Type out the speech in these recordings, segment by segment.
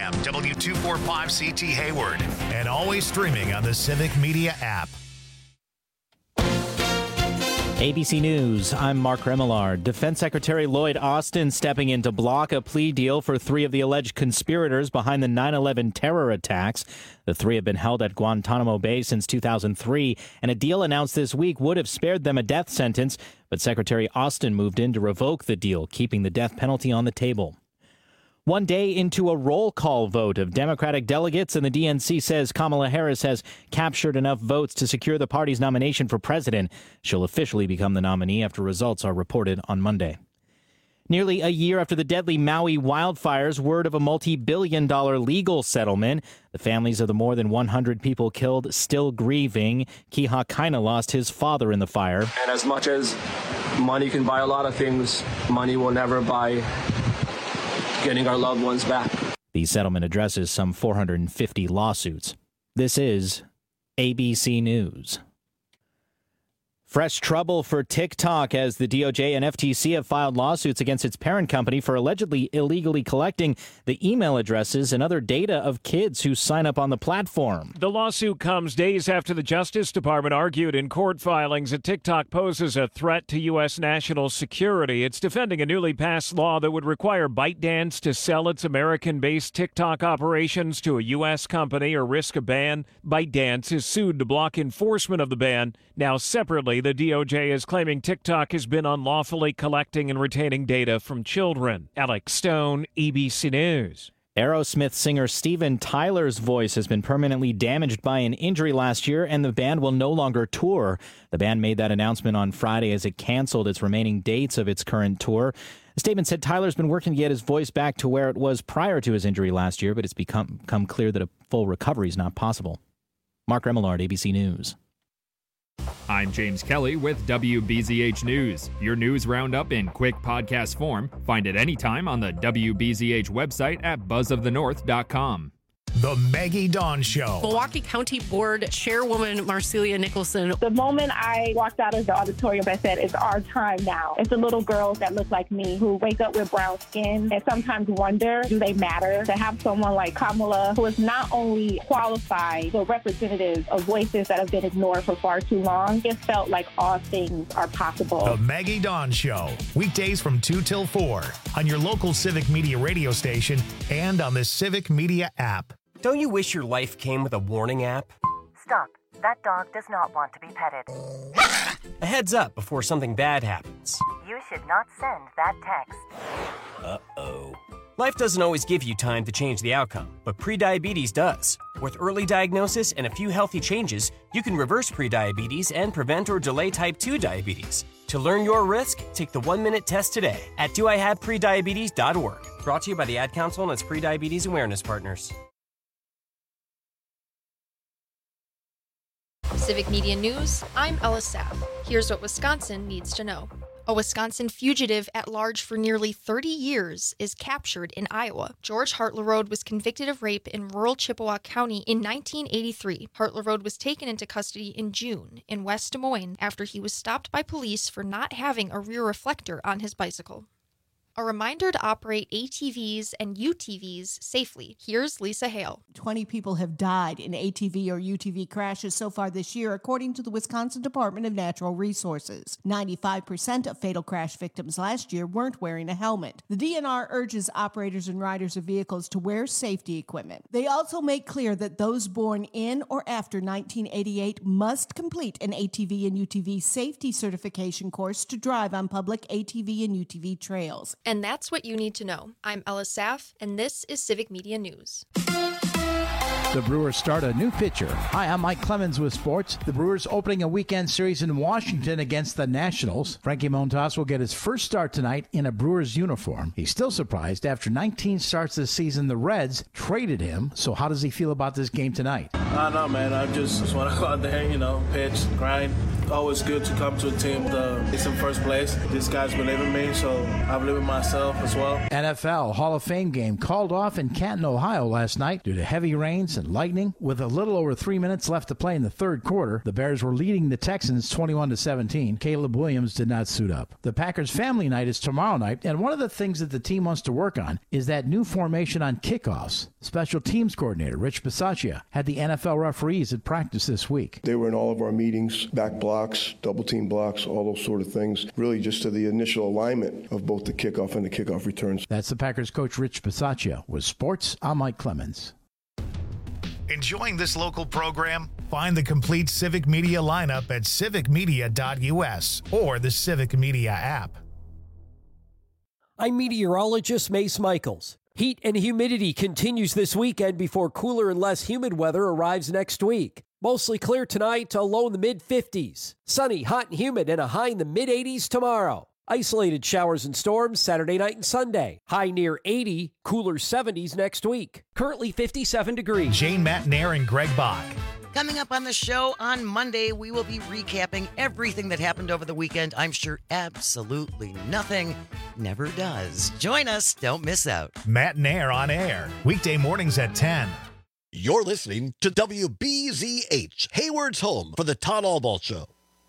a.m. W245CT Hayward. And always streaming on the Civic Media app. ABC News, I'm Mark Remillard. Defense Secretary Lloyd Austin stepping in to block a plea deal for 3 of the alleged conspirators behind the 9/11 terror attacks. The 3 have been held at Guantanamo Bay since 2003, and a deal announced this week would have spared them a death sentence, but Secretary Austin moved in to revoke the deal, keeping the death penalty on the table. One day into a roll call vote of Democratic delegates, and the DNC says Kamala Harris has captured enough votes to secure the party's nomination for president. She'll officially become the nominee after results are reported on Monday. Nearly a year after the deadly Maui wildfires, word of a multi-billion-dollar legal settlement. The families of the more than 100 people killed still grieving. Kiha Kaina lost his father in the fire. And as much as money can buy a lot of things, money will never buy getting our loved ones back. The settlement addresses some 450 lawsuits. This is ABC News. Fresh trouble for TikTok as the DOJ and FTC have filed lawsuits against its parent company for allegedly illegally collecting the email addresses and other data of kids who sign up on the platform. The lawsuit comes days after the Justice Department argued in court filings that TikTok poses a threat to U.S. national security. It's defending a newly passed law that would require ByteDance to sell its American-based TikTok operations to a U.S. company or risk a ban. ByteDance is sued to block enforcement of the ban. Now, separately, the DOJ is claiming TikTok has been unlawfully collecting and retaining data from children. Alex Stone, ABC News. Aerosmith singer Steven Tyler's voice has been permanently damaged by an injury last year, and the band will no longer tour. The band made that announcement on Friday as it canceled its remaining dates of its current tour. The statement said Tyler's been working to get his voice back to where it was prior to his injury last year, but it's become clear that a full recovery is not possible. Mark Remillard, ABC News. I'm James Kelly with WBZH News. Your news roundup in quick podcast form. Find it anytime on the WBZH website at buzzofthenorth.com. The Maggie Dawn Show. Milwaukee County Board Chairwoman Marcelia Nicholson. The moment I walked out of the auditorium, I said, it's our time now. It's the little girls that look like me who wake up with brown skin and sometimes wonder, do they matter? To have someone like Kamala, who is not only qualified, but representative of voices that have been ignored for far too long, it felt like all things are possible. The Maggie Dawn Show. Weekdays from 2 till 4 on your local Civic Media radio station and on the Civic Media app. Don't you wish your life came with a warning app? Stop. That dog does not want to be petted. A heads up before something bad happens. You should not send that text. Uh-oh. Life doesn't always give you time to change the outcome, but prediabetes does. With early diagnosis and a few healthy changes, you can reverse prediabetes and prevent or delay type 2 diabetes. To learn your risk, take the 1-minute test today at doihaveprediabetes.org. Brought to you by the Ad Council and its prediabetes awareness partners. Civic Media News, I'm Ella Sapp. Here's what Wisconsin needs to know. A Wisconsin fugitive at large for nearly 30 years is captured in Iowa. George Hartlerode was convicted of rape in rural Chippewa County in 1983. Hartlerode was taken into custody in June in West Des Moines after he was stopped by police for not having a rear reflector on his bicycle. A reminder to operate ATVs and UTVs safely. Here's Lisa Hale. 20 people have died in ATV or UTV crashes so far this year, according to the Wisconsin Department of Natural Resources. 95% of fatal crash victims last year weren't wearing a helmet. The DNR urges operators and riders of vehicles to wear safety equipment. They also make clear that those born in or after 1988 must complete an ATV and UTV safety certification course to drive on public ATV and UTV trails. And that's what you need to know. I'm Ella Saff, and this is Civic Media News. The Brewers start a new pitcher. Hi, I'm Mike Clemens with sports. The Brewers opening a weekend series in Washington against the Nationals. Frankie Montas will get his first start tonight in a Brewers uniform. He's still surprised. After 19 starts this season, the Reds traded him. So how does he feel about this game tonight? I don't know, man. I just want to go out there, pitch, grind, always good to come to a team that's in first place. These guys believe in me, so I believe in myself as well. NFL Hall of Fame game called off in Canton, Ohio last night due to heavy rains and lightning. With a little over 3 minutes left to play in the third quarter, the Bears were leading the Texans 21-17. Caleb Williams did not suit up. The Packers family night is tomorrow night, and one of the things that the team wants to work on is that new formation on kickoffs. Special teams coordinator Rich Bisaccia had the NFL referees at practice this week. They were in all of our meetings, back blocks, double team blocks, all those sort of things, really just to the initial alignment of both the kickoff and the kickoff returns. That's the Packers coach Rich Bisaccia. With sports, I'm Mike Clemens. Enjoying this local program? Find the complete Civic Media lineup at civicmedia.us or the Civic Media app. I'm meteorologist Mace Michaels. Heat and humidity continues this weekend before cooler and less humid weather arrives next week. Mostly clear tonight, a low in the mid-50s. Sunny, hot, and humid, and a high in the mid-80s tomorrow. Isolated showers and storms Saturday night and Sunday. High near 80, cooler 70s next week. Currently 57 degrees. Jane Matnair and Greg Bach. Coming up on the show on Monday, we will be recapping everything that happened over the weekend. I'm sure absolutely nothing never does. Join us. Don't miss out. Matnair on air. Weekday mornings at 10. You're listening to WBZH, Hayward's home for the Todd Albaugh Show.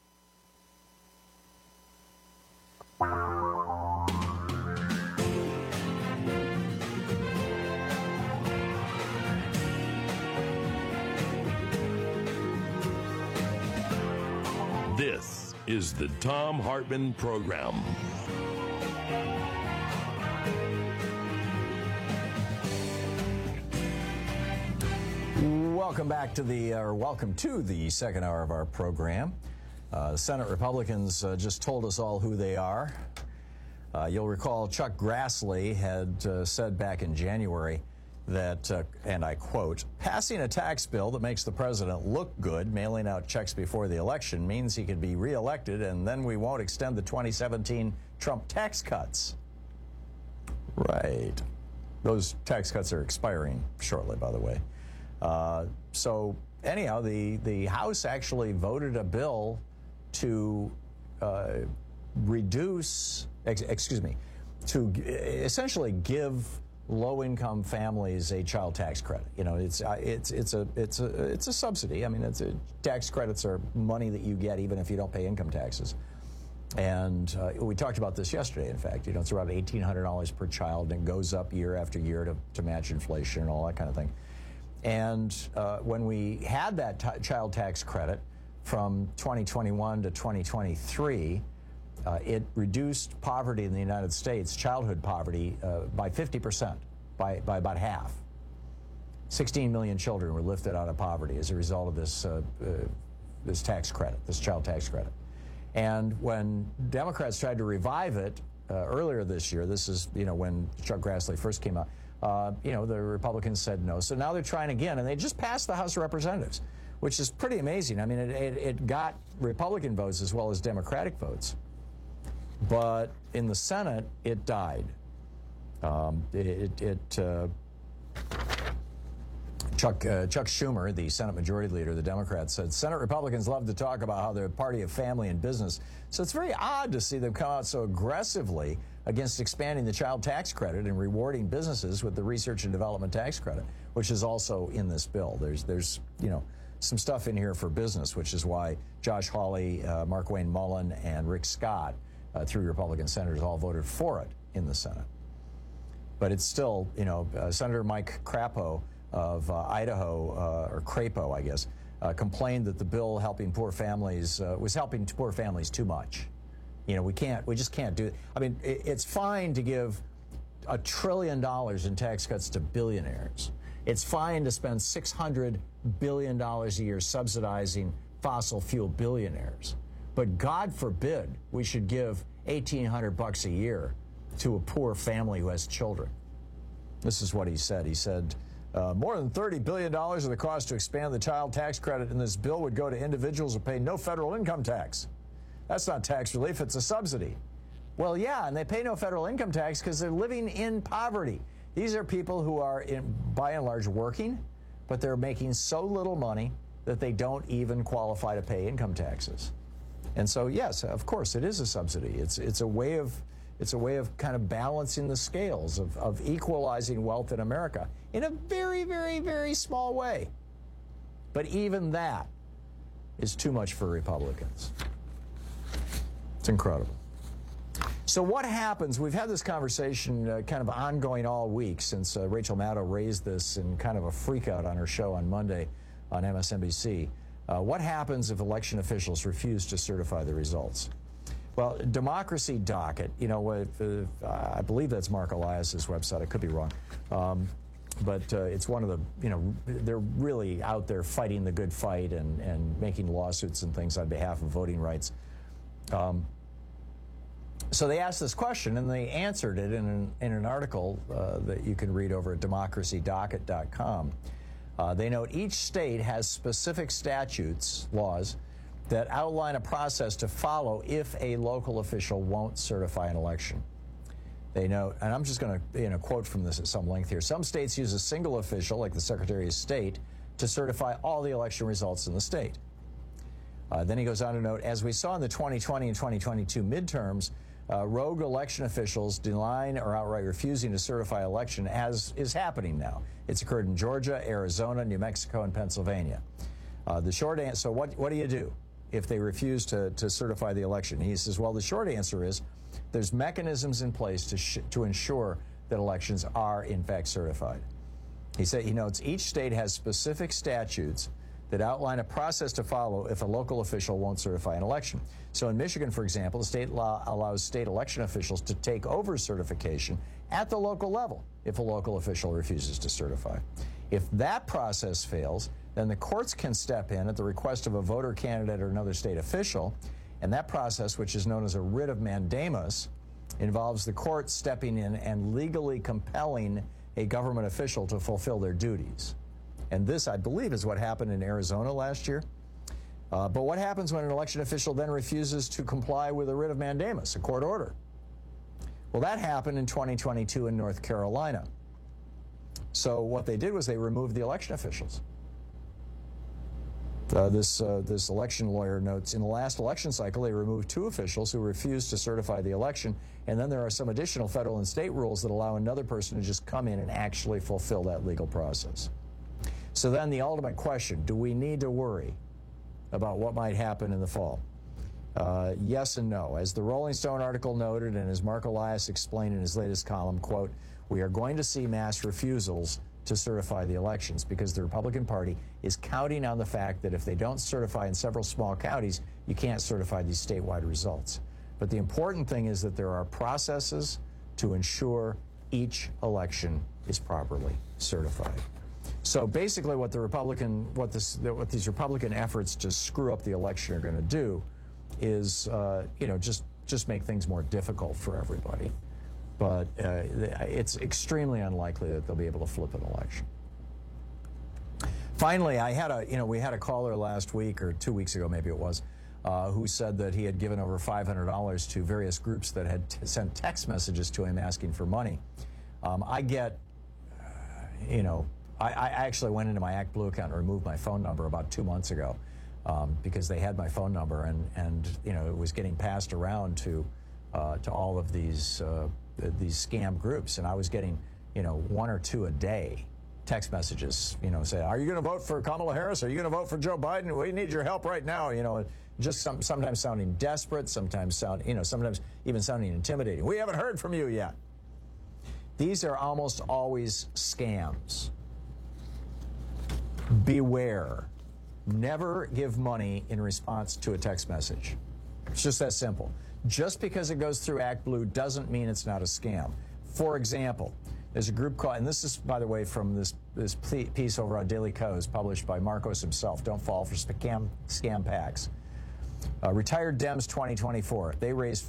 This is the Thom Hartmann Program. Welcome to the second hour of our program. Senate Republicans just told us all who they are. You'll recall Chuck Grassley had said back in January that, and I quote, passing a tax bill that makes the president look good, mailing out checks before the election, means he could be reelected, and then we won't extend the 2017 Trump tax cuts. Right. Those tax cuts are expiring shortly, by the way. So anyhow, the House actually voted a bill to to essentially give low-income families a child tax credit. You know, it's a subsidy. I mean, tax credits are money that you get even if you don't pay income taxes. And we talked about this yesterday, in fact. You know, it's around $1,800 per child, and it goes up year after year to match inflation and all that kind of thing. And when we had that child tax credit from 2021 to 2023, it reduced poverty in the United States, childhood poverty, by 50%, by about half. 16 million children were lifted out of poverty as a result of this tax credit, this child tax credit. And when Democrats tried to revive it earlier this year, this is, you know, when Chuck Grassley first came out, the Republicans said no. So now they're trying again, and they just passed the House of Representatives, which is pretty amazing. I mean, it got Republican votes as well as Democratic votes. But in the Senate, it died. Chuck Schumer, the Senate Majority Leader, the Democrat, said, Senate Republicans love to talk about how they're a party of family and business. So it's very odd to see them come out so aggressively against expanding the child tax credit and rewarding businesses with the research and development tax credit, which is also in this bill. There's some stuff in here for business, which is why Josh Hawley, Markwayne Mullin, and Rick Scott, three Republican senators, all voted for it in the Senate. But it's still, Senator Mike Crapo of Idaho, or Crapo, I guess, complained that the bill helping poor families was helping poor families too much. You know, we just can't do it. I mean, it's fine to give $1 trillion in tax cuts to billionaires. It's fine to spend $600 billion a year subsidizing fossil fuel billionaires. But God forbid we should give $1,800 a year to a poor family who has children. This is what he said. He said, more than $30 billion of the cost to expand the child tax credit in this bill would go to individuals who pay no federal income tax. That's not tax relief, it's a subsidy. Well, yeah, and they pay no federal income tax because they're living in poverty. These are people who are, by and large, working, but they're making so little money that they don't even qualify to pay income taxes. And so, yes, of course, it is a subsidy. It's a way of kind of balancing the scales of equalizing wealth in America in a very, very, very small way. But even that is too much for Republicans. It's incredible. So what happens? We've had this conversation kind of ongoing all week since Rachel Maddow raised this in kind of a freakout on her show on Monday on MSNBC. What happens if election officials refuse to certify the results? Well, Democracy Docket, I believe that's Mark Elias's website. I could be wrong. But it's one of the, they're really out there fighting the good fight and making lawsuits and things on behalf of voting rights. So they asked this question, and they answered it in an article that you can read over at democracydocket.com. They note each state has specific statutes, laws, that outline a process to follow if a local official won't certify an election. They note, and I'm just going to quote from this at some length here, some states use a single official, like the Secretary of State, to certify all the election results in the state. Then he goes on to note, as we saw in the 2020 and 2022 midterms, rogue election officials denying or outright refusing to certify election, as is happening now. It's occurred in Georgia, Arizona, New Mexico, and Pennsylvania. The short answer, so what do you do if they refuse to certify the election? He says, well, the short answer is there's mechanisms in place to ensure that elections are, in fact, certified. He notes each state has specific statutes that outline a process to follow if a local official won't certify an election. So in Michigan, for example, the state law allows state election officials to take over certification at the local level if a local official refuses to certify. If that process fails, then the courts can step in at the request of a voter candidate or another state official, and that process, which is known as a writ of mandamus, involves the court stepping in and legally compelling a government official to fulfill their duties. And this, I believe, is what happened in Arizona last year. But what happens when an election official then refuses to comply with a writ of mandamus, a court order? Well, that happened in 2022 in North Carolina. So what they did was they removed the election officials. This election lawyer notes, in the last election cycle, they removed 2 officials who refused to certify the election, and then there are some additional federal and state rules that allow another person to just come in and actually fulfill that legal process. So then the ultimate question, do we need to worry about what might happen in the fall? Yes and no. As the Rolling Stone article noted, and as Mark Elias explained in his latest column, quote, we are going to see mass refusals to certify the elections because the Republican Party is counting on the fact that if they don't certify in several small counties, you can't certify these statewide results. But the important thing is that there are processes to ensure each election is properly certified. So basically what these Republican efforts to screw up the election are going to do is, just make things more difficult for everybody. But it's extremely unlikely that they'll be able to flip an election. Finally, we had a caller last week or 2 weeks ago, maybe it was, who said that he had given over $500 to various groups that had sent text messages to him asking for money. I actually went into my ActBlue account and removed my phone number about 2 months ago because they had my phone number and it was getting passed around to all of these scam groups, and I was getting 1 or 2 a day text messages say, are you going to vote for Kamala Harris? Are you going to vote for Joe Biden? We need your help right now. Just sometimes sounding desperate, sometimes even sounding intimidating. We haven't heard from you yet. These are almost always scams. Beware. Never give money in response to a text message. It's just that simple. Just because it goes through ActBlue doesn't mean it's not a scam. For example, there's a group called, and this is, by the way, from this piece over on Daily Kos published by Marcos himself. Don't fall for scam packs. Retired Dems 2024. They raised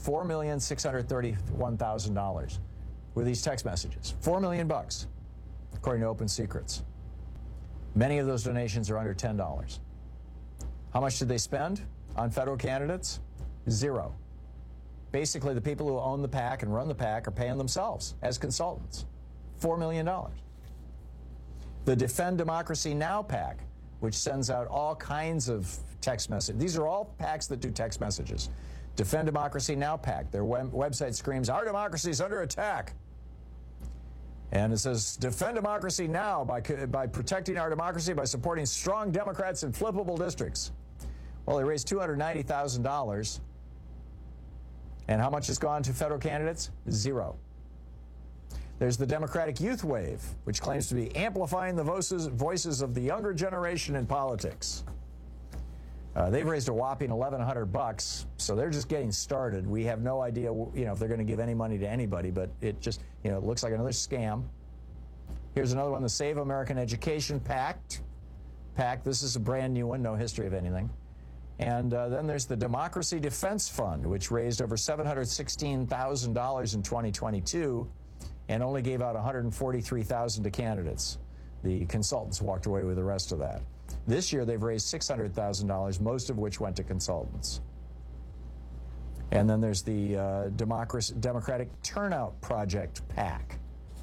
$4,631,000 with these text messages. $4 million, according to Open Secrets. Many of those donations are under $10. How much did they spend on federal candidates? 0. Basically, the people who own the PAC and run the PAC are paying themselves as consultants. $4 million. The Defend Democracy Now! PAC which sends out all kinds of text messages. These are all PACs that do text messages. Defend Democracy Now! PAC. Their website screams, "Our democracy is under attack." And it says, "Defend democracy now by protecting our democracy by supporting strong Democrats in flippable districts." Well, they raised $290,000. And how much has gone to federal candidates? Zero. There's the Democratic Youth Wave, which claims to be amplifying the voices of the younger generation in politics. They've raised a whopping $1,100, so they're just getting started. We have no idea, if they're going to give any money to anybody, but it just, it looks like another scam. Here's another one, the Save American Education PAC. This is a brand new one, no history of anything. And then there's the Democracy Defense Fund, which raised over $716,000 in 2022 and only gave out $143,000 to candidates. The consultants walked away with the rest of that. This year, they've raised $600,000, most of which went to consultants. And then there's the Democratic Turnout Project PAC.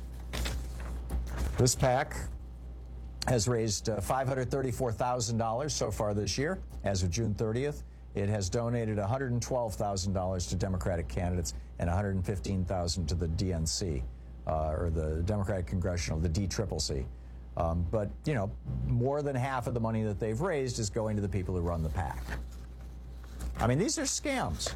This PAC has raised $534,000 so far this year. As of June 30th, it has donated $112,000 to Democratic candidates and $115,000 to the DNC, or the Democratic Congressional, the DCCC. But, more than half of the money that they've raised is going to the people who run the PAC. I mean, these are scams.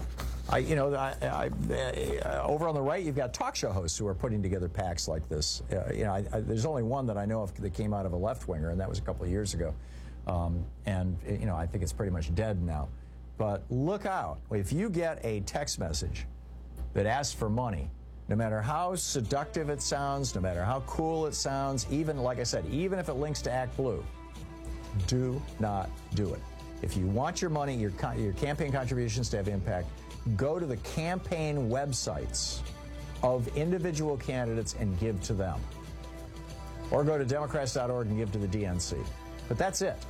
Over on the right, you've got talk show hosts who are putting together PACs like this. There's only one that I know of that came out of a left-winger, and that was a couple of years ago. I think it's pretty much dead now. But look out. If you get a text message that asks for money, no matter how seductive it sounds, no matter how cool it sounds, even, like I said, even if it links to ActBlue, do not do it. If you want your money, your campaign contributions to have impact, go to the campaign websites of individual candidates and give to them. Or go to Democrats.org and give to the DNC. But that's it.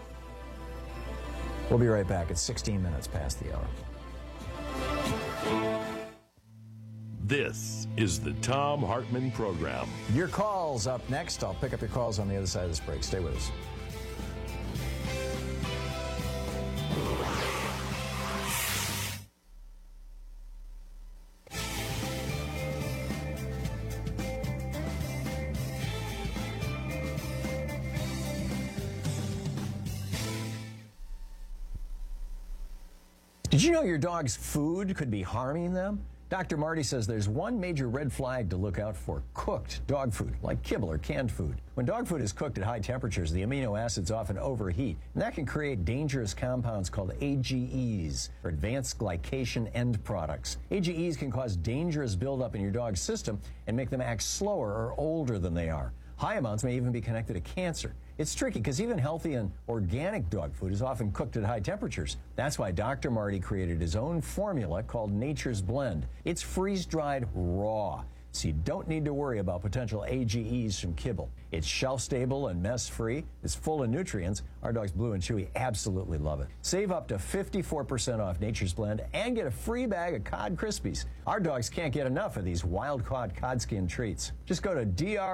We'll be right back. It's 16 minutes past the hour. This is the Thom Hartmann Program. Your calls up next. I'll pick up your calls on the other side of this break. Stay with us. Did you know your dog's food could be harming them? Dr. Marty says there's one major red flag to look out for: cooked dog food, like kibble or canned food. When dog food is cooked at high temperatures, the amino acids often overheat, and that can create dangerous compounds called AGEs, or advanced glycation end products. AGEs can cause dangerous buildup in your dog's system and make them act slower or older than they are. High amounts may even be connected to cancer. It's tricky because even healthy and organic dog food is often cooked at high temperatures. That's why Dr. Marty created his own formula called Nature's Blend. It's freeze-dried raw, so you don't need to worry about potential AGEs from kibble. It's shelf-stable and mess-free. It's full of nutrients. Our dogs Blue and Chewy absolutely love it. Save up to 54% off Nature's Blend and get a free bag of Cod Krispies. Our dogs can't get enough of these wild-caught cod skin treats. Just go to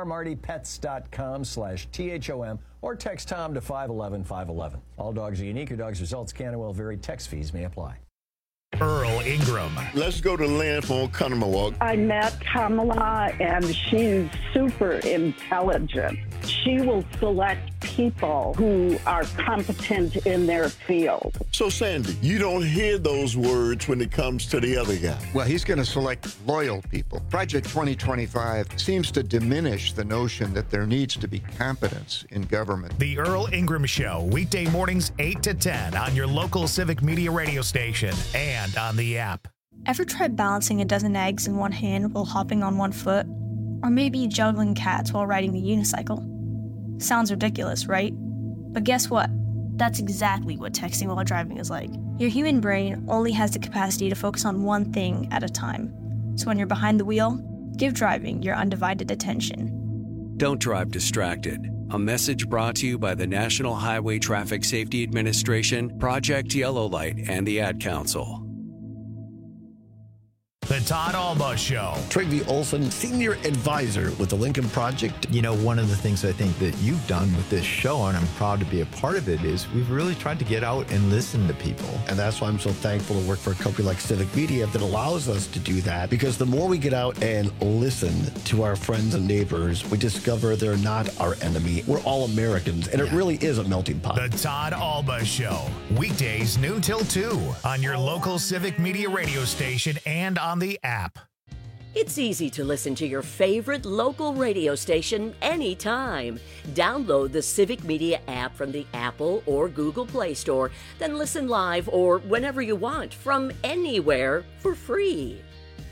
drmartypets.com/THOM or text Tom to 511-511. All dogs are unique. Your dog's results can and will vary. Text fees may apply. Earl Ingram. Let's go to Lynn from Conomowoc. I met Kamala, and she's super intelligent. She will select people who are competent in their field. So, Sandy, you don't hear those words when it comes to the other guy. Well, he's going to select loyal people. Project 2025 seems to diminish the notion that there needs to be competence in government. The Earl Ingram Show, weekday mornings 8 to 10 on your local Civic Media radio station and on the app. Ever tried balancing a dozen eggs in one hand while hopping on one foot? Or maybe juggling cats while riding the unicycle? Sounds ridiculous, right? But guess what? That's exactly what texting while driving is like. Your human brain only has the capacity to focus on one thing at a time. So when you're behind the wheel, give driving your undivided attention. Don't drive distracted. A message brought to you by the National Highway Traffic Safety Administration, Project Yellow Light, and the Ad Council. The Todd Alba Show. Trygve Olson, Senior Advisor with the Lincoln Project. You know, one of the things I think that you've done with this show, and I'm proud to be a part of it, is we've really tried to get out and listen to people. And that's why I'm so thankful to work for a company like Civic Media that allows us to do that. Because the more we get out and listen to our friends and neighbors, we discover they're not our enemy. We're all Americans, and it really is a melting pot. The Todd Alba Show. Weekdays noon till 2 on your local Civic Media radio station and on the app. It's easy to listen to your favorite local radio station anytime. Download the Civic Media app from the Apple or Google Play Store, then listen live or whenever you want from anywhere for free.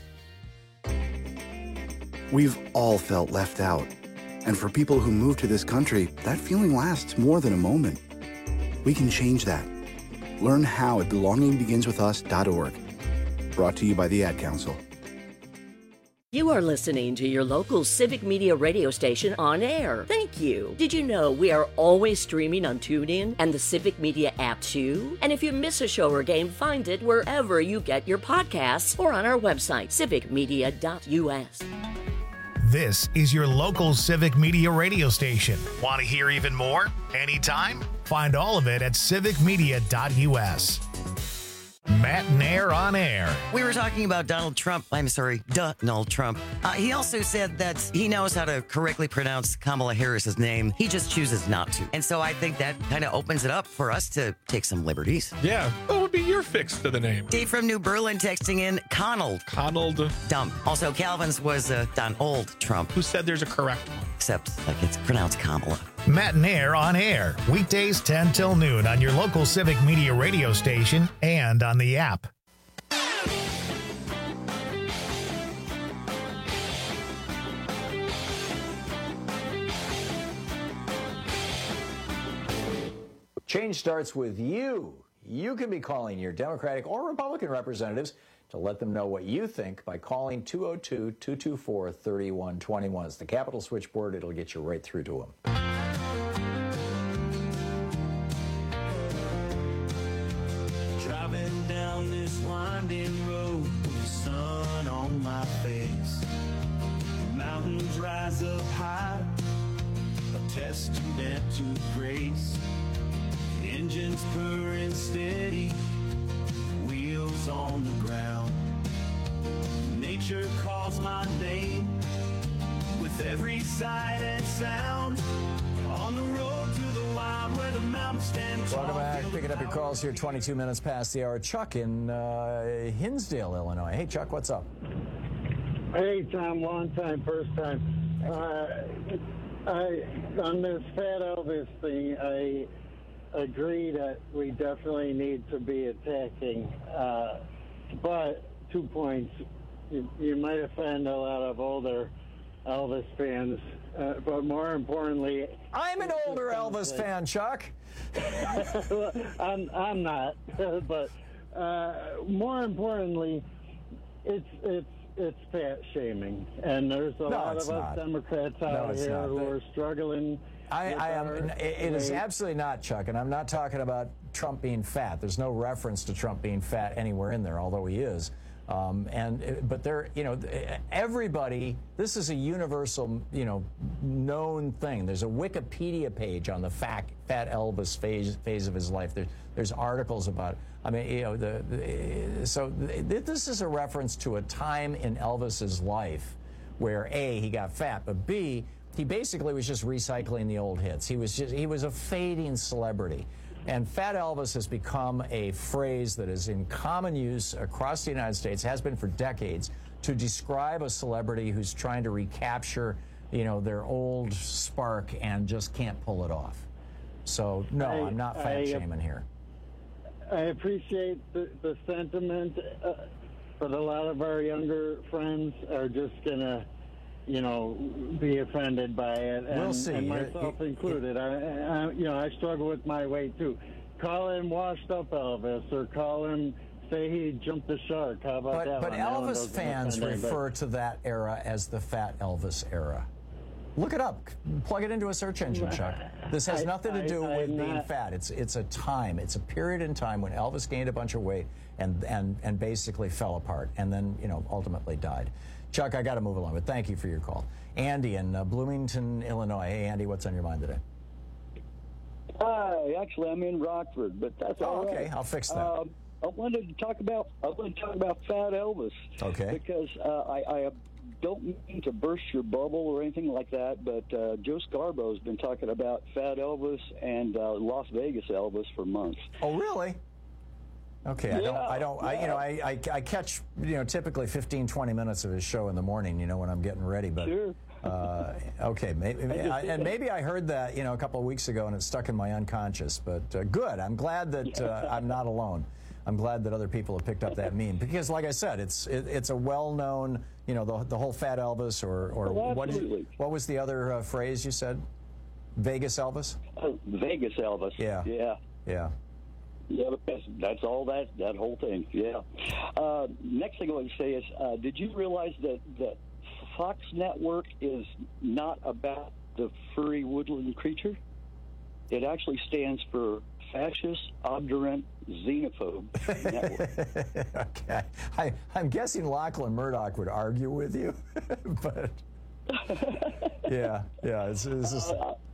We've all felt left out. And for people who move to this country, that feeling lasts more than a moment. We can change that. Learn how at belongingbeginswithus.org. Brought to you by the Ad Council. You are listening to your local Civic Media radio station on air. Thank you. Did you know we are always streaming on TuneIn and the Civic Media app too? And if you miss a show or game, find it wherever you get your podcasts or on our website, civicmedia.us. This is your local Civic Media radio station. Want to hear even more? Anytime? Find all of it at civicmedia.us. Matt Nair on air. We were talking about Donald Trump. I'm sorry, Donald Trump. He also said that he knows how to correctly pronounce Kamala Harris's name. He just chooses not to. And so I think that kind of opens it up for us to take some liberties. Yeah. What would be your fix to the name? Dave from New Berlin texting in Conald. Dumb. Also, Calvin's was Donald Trump. Who said there's a correct one? Except, like, it's pronounced Kamala. Matt Nair on air. Weekdays 10 till noon on your local Civic Media radio station and on the app. Change starts with you. You can be calling your Democratic or Republican representatives to let them know what you think by calling 202-224-3121. It's the Capitol switchboard. It'll get you right through to them. Driving down this winding road with the sun on my face. Mountains rise up high, a testament to grace. Engines purring steady, wheels on the ground. Nature calls my name with every sight and sound. On the road to the wild where the mountains stand tall. Welcome back. Picking up your calls here 22 minutes past the hour. Chuck in Hinsdale, Illinois. Hey, Chuck, what's up? Hey, Tom, long time, first time. On this Fat Elvis thing, I agree that we definitely need to be attacking. But 2 points. You might offend a lot of older Elvis fans, but more importantly... I'm an older Elvis fan, Chuck. I'm not, but more importantly, it's fat shaming, and there's a lot of us Democrats out here who are struggling. It is absolutely not, Chuck, and I'm not talking about Trump being fat. There's no reference to Trump being fat anywhere in there, although he is. But there, everybody, this is a universal, known thing. There's a Wikipedia page on the Fat Elvis phase of his life. There's articles about it. I mean, this is a reference to a time in Elvis's life where A, he got fat, but B, he basically was just recycling the old hits. He was a fading celebrity. And Fat Elvis has become a phrase that is in common use across the United States, has been for decades, to describe a celebrity who's trying to recapture, their old spark and just can't pull it off. So, no, I'm not fat shaming here. I appreciate the sentiment, but a lot of our younger friends are just going to, be offended by it, and, we'll see. And myself included. I struggle with my weight too. Call him washed up Elvis, or call him say he jumped the shark. How about that? But Elvis fans refer to that era as the Fat Elvis era. Look it up. Plug it into a search engine, Chuck. This has nothing to do with being fat. It's a time. It's a period in time when Elvis gained a bunch of weight and basically fell apart and then, ultimately died. Chuck, I got to move along, but thank you for your call. Andy in Bloomington, Illinois. Hey, Andy, what's on your mind today? Hi, actually, I'm in Rockford, but that's all right. Okay, I'll fix that. I wanted to talk about Fat Elvis. Okay. Because I don't mean to burst your bubble or anything like that, but Joe Scarborough's been talking about Fat Elvis and Las Vegas Elvis for months. Oh, really? Okay, I catch, typically 15, 20 minutes of his show in the morning, when I'm getting ready, but sure. Okay, maybe I heard that, a couple of weeks ago and it stuck in my unconscious, but good. I'm glad that I'm not alone. I'm glad that other people have picked up that meme because, like I said, it's a well-known, the whole Fat Elvis or what was the other phrase you said? Vegas Elvis? Vegas Elvis. Yeah. Yeah, that's all that whole thing. Yeah. Next thing I want to say is, did you realize that Fox Network is not about the furry woodland creature? It actually stands for Fascist, Obdurate, Xenophobe Network. Okay. I'm guessing Lachlan Murdoch would argue with you, but yeah. It's just...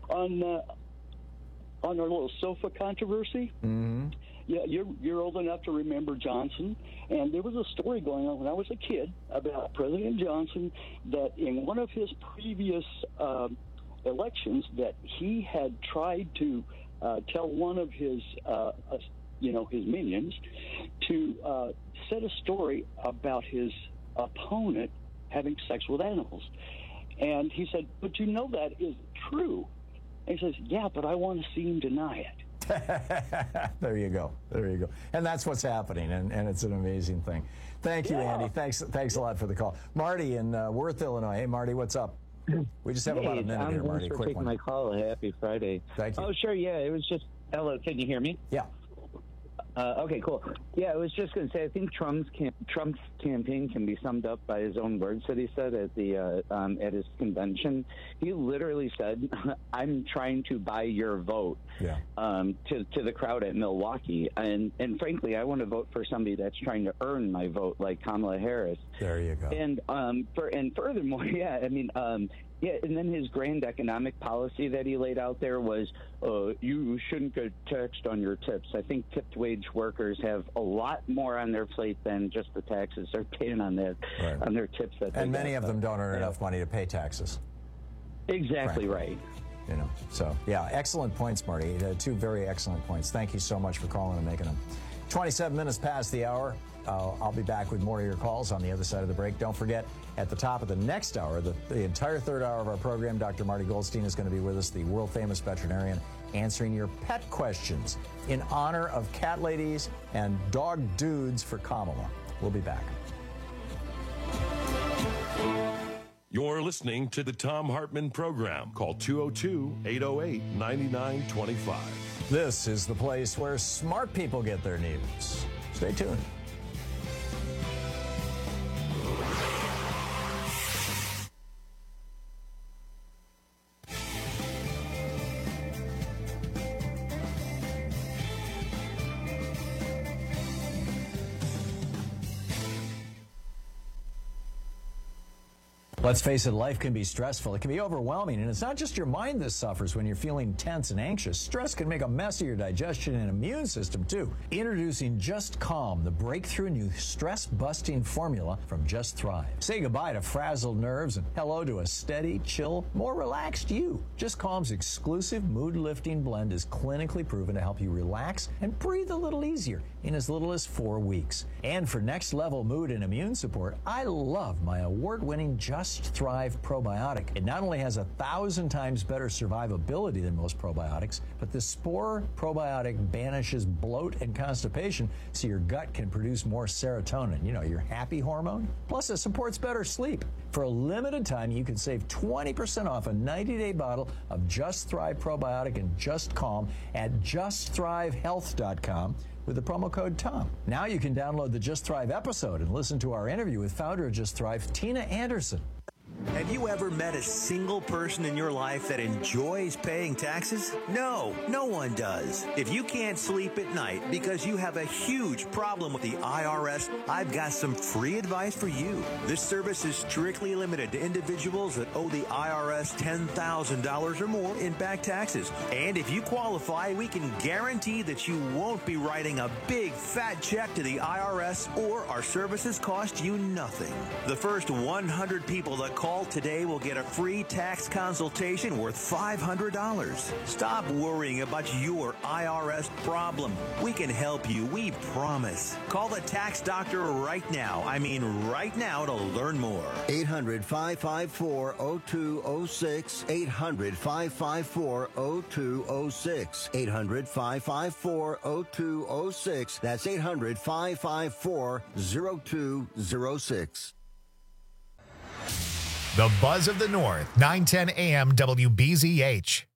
On our little sofa controversy, yeah, you're old enough to remember Johnson, and there was a story going on when I was a kid about President Johnson that in one of his previous elections that he had tried to tell one of his his minions to set a story about his opponent having sex with animals, and he said, "But that is true." And he says, "Yeah, but I want to see him deny it." There you go. And that's what's happening, and it's an amazing thing. Thank you, Andy. Thanks a lot for the call. Marty in Worth, Illinois. Hey, Marty, what's up? We just have about a minute here, Marty. Thanks for taking my call. Happy Friday. Thank you. Oh, sure, yeah. It was just... Hello, can you hear me? Yeah. Okay, cool. Yeah, I was just going to say, I think Trump's campaign can be summed up by his own words that he said at his convention. He literally said, "I'm trying to buy your vote." Yeah. To the crowd at Milwaukee, and frankly, I want to vote for somebody that's trying to earn my vote, like Kamala Harris. There you go. And furthermore, yeah, I mean. Yeah, and then his grand economic policy that he laid out there was, you shouldn't get taxed on your tips. I think tipped wage workers have a lot more on their plate than just the taxes they're paying on their tips. And many of them don't earn enough money to pay taxes. Exactly right. So yeah, excellent points, Marty. Two very excellent points. Thank you so much for calling and making them. 27 minutes past the hour. I'll be back with more of your calls on the other side of the break. Don't forget, at the top of the next hour, the entire third hour of our program, Dr. Marty Goldstein is going to be with us, the world-famous veterinarian, answering your pet questions in honor of cat ladies and dog dudes for Kamala. We'll be back. You're listening to the Thom Hartmann Program. Call 202-808-9925. This is the place where smart people get their news. Stay tuned. Let's face it, life can be stressful. It can be overwhelming, and it's not just your mind that suffers when you're feeling tense and anxious. Stress can make a mess of your digestion and immune system, too. Introducing Just Calm, the breakthrough new stress-busting formula from Just Thrive. Say goodbye to frazzled nerves and hello to a steady, chill, more relaxed you. Just Calm's exclusive mood-lifting blend is clinically proven to help you relax and breathe a little easier in as little as 4 weeks. And for next-level mood and immune support, I love my award-winning Just Thrive probiotic. It not only has 1,000 times better survivability than most probiotics, but the Spore probiotic banishes bloat and constipation so your gut can produce more serotonin, your happy hormone. Plus, it supports better sleep. For a limited time, you can save 20% off a 90-day bottle of Just Thrive probiotic and Just Calm at justthrivehealth.com with the promo code TOM. Now you can download the Just Thrive episode and listen to our interview with founder of Just Thrive, Tina Anderson. Have you ever met a single person in your life that enjoys paying taxes? No, no one does. If you can't sleep at night because you have a huge problem with the IRS, I've got some free advice for you. This service is strictly limited to individuals that owe the IRS $10,000 or more in back taxes. And if you qualify, we can guarantee that you won't be writing a big fat check to the IRS, or our services cost you nothing. The first 100 people that call today will get a free tax consultation worth $500. Stop worrying about your IRS problem. We can help you, we promise. Call the tax doctor right now. I mean right now, to learn more. 800-554-0206. 800-554-0206. 800-554-0206. That's 800-554-0206. The Buzz of the North, 910 AM WBZH.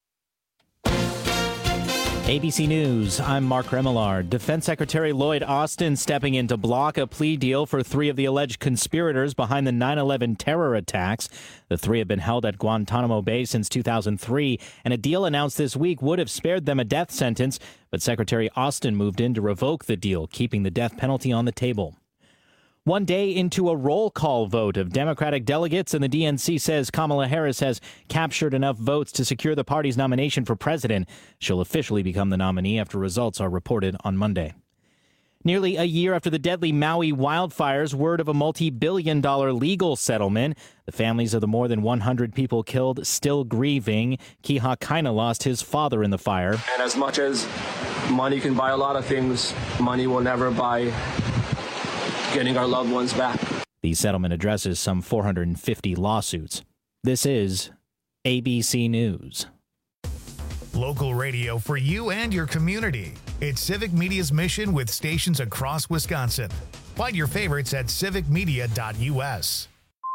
ABC News, I'm Mark Remillard. Defense Secretary Lloyd Austin stepping in to block a plea deal for 3 of the alleged conspirators behind the 9/11 terror attacks. The 3 have been held at Guantanamo Bay since 2003, and a deal announced this week would have spared them a death sentence, but Secretary Austin moved in to revoke the deal, keeping the death penalty on the table. One day into a roll call vote of Democratic delegates, and the DNC says Kamala Harris has captured enough votes to secure the party's nomination for president. She'll officially become the nominee after results are reported on Monday. Nearly a year after the deadly Maui wildfires, word of a multi-billion-dollar legal settlement. The families of the more than 100 people killed still grieving. Kiha Kaina lost his father in the fire. And as much as money can buy a lot of things, money will never buy getting our loved ones back. The settlement addresses some 450 lawsuits. This is ABC News. Local radio for you and your community. It's Civic Media's mission with stations across Wisconsin. Find your favorites at civicmedia.us.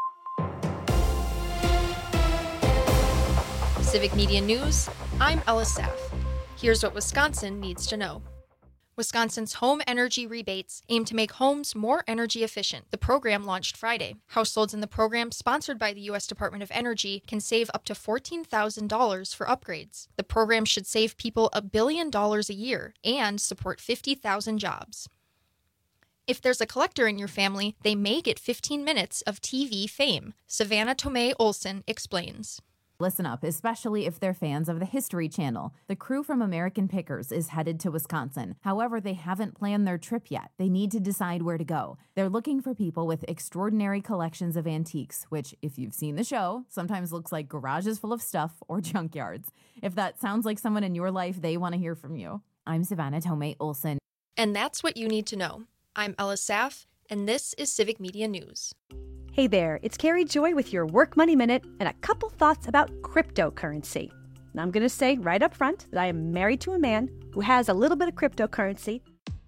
Civic Media News, I'm Ella Saff. Here's what Wisconsin needs to know. Wisconsin's home energy rebates aim to make homes more energy efficient. The program launched Friday. Households in the program, sponsored by the U.S. Department of Energy, can save up to $14,000 for upgrades. The program should save people $1 billion a year and support 50,000 jobs. If there's a collector in your family, they may get 15 minutes of TV fame. Savannah Tomei Olson explains. Listen up, especially if they're fans of the History Channel. The crew from American Pickers is headed to Wisconsin. However, they haven't planned their trip yet. They need to decide where to go. They're looking for people with extraordinary collections of antiques, which, if you've seen the show, sometimes looks like garages full of stuff or junkyards. If that sounds like someone in your life, they want to hear from you. I'm Savannah Tomei Olson. And that's what you need to know. I'm Ella Saff, and this is Civic Media News. Hey there, it's Carrie Joy with your Work Money Minute and a couple thoughts about cryptocurrency. And I'm going to say right up front that I am married to a man who has a little bit of cryptocurrency.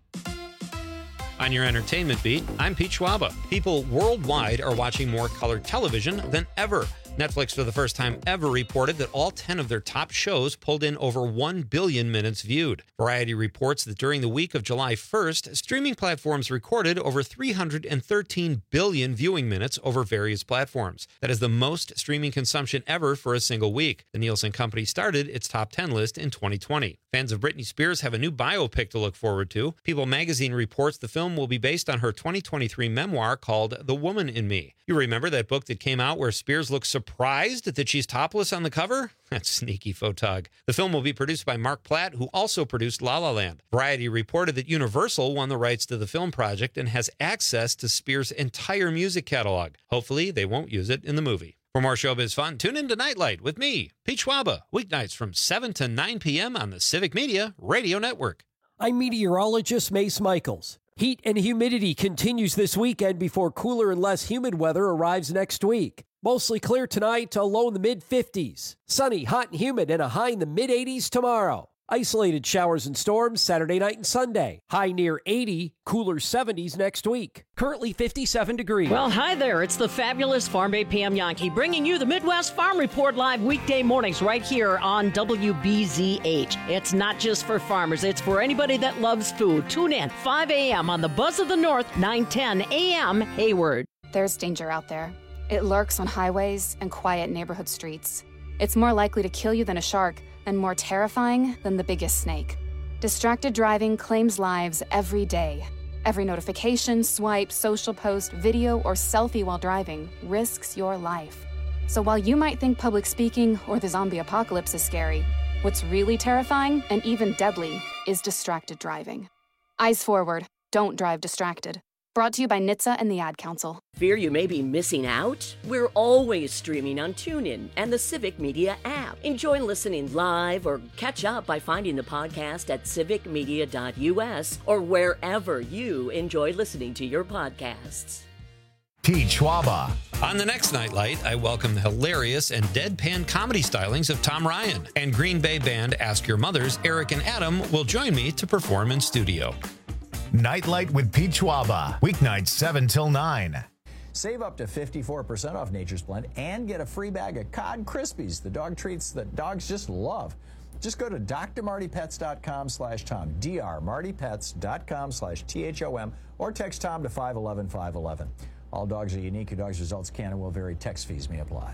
On your entertainment beat, I'm Pete Schwaba. People worldwide are watching more colored television than ever. Netflix, for the first time ever, reported that all 10 of their top shows pulled in over 1 billion minutes viewed. Variety reports that during the week of July 1st, streaming platforms recorded over 313 billion viewing minutes over various platforms. That is the most streaming consumption ever for a single week. The Nielsen Company started its top 10 list in 2020. Fans of Britney Spears have a new biopic to look forward to. People magazine reports the film will be based on her 2023 memoir called The Woman in Me. You remember that book that came out where Spears looks surprised that she's topless on the cover? That's sneaky photog. The film will be produced by Mark Platt, who also produced La La Land. Variety reported that Universal won the rights to the film project and has access to Spears' entire music catalog. Hopefully, they won't use it in the movie. For more showbiz fun, tune in to Nightlight with me, Pete Schwaba, weeknights from 7 to 9 p.m. on the Civic Media Radio Network. I'm meteorologist Mace Michaels. Heat and humidity continues this weekend before cooler and less humid weather arrives next week. Mostly clear tonight, a low in the mid-50s. Sunny, hot, and humid, and a high in the mid-80s tomorrow. Isolated showers and storms Saturday night and Sunday. High near 80, cooler 70s next week. Currently 57 degrees. Well, hi there. It's the fabulous Farm Babe Pam Yankee bringing you the Midwest Farm Report live weekday mornings right here on WBZH. It's not just for farmers. It's for anybody that loves food. Tune in 5 a.m. on the Buzz of the North, 9:10 a.m. Hayward. There's danger out there. It lurks on highways and quiet neighborhood streets. It's more likely to kill you than a shark and more terrifying than the biggest snake. Distracted driving claims lives every day. Every notification, swipe, social post, video, or selfie while driving risks your life. So while you might think public speaking or the zombie apocalypse is scary, what's really terrifying and even deadly is distracted driving. Eyes forward. Don't drive distracted. Brought to you by NHTSA and the Ad Council. Fear you may be missing out? We're always streaming on TuneIn and the Civic Media app. Enjoy listening live or catch up by finding the podcast at civicmedia.us or wherever you enjoy listening to your podcasts. Pete Schwaba. On the next Nightlight, I welcome the hilarious and deadpan comedy stylings of Tom Ryan. And Green Bay band Ask Your Mothers, Eric and Adam, will join me to perform in studio. Nightlight with Pete Schwaba. Weeknights 7 till 9. Save up to 54% off Nature's Blend and get a free bag of Cod Krispies, the dog treats that dogs just love. Just go to drmartypets.com/Tom, drmartypets.com/THOM, or text Tom to 511-511. All dogs are unique. Your dog's results can and will vary. Text fees may apply.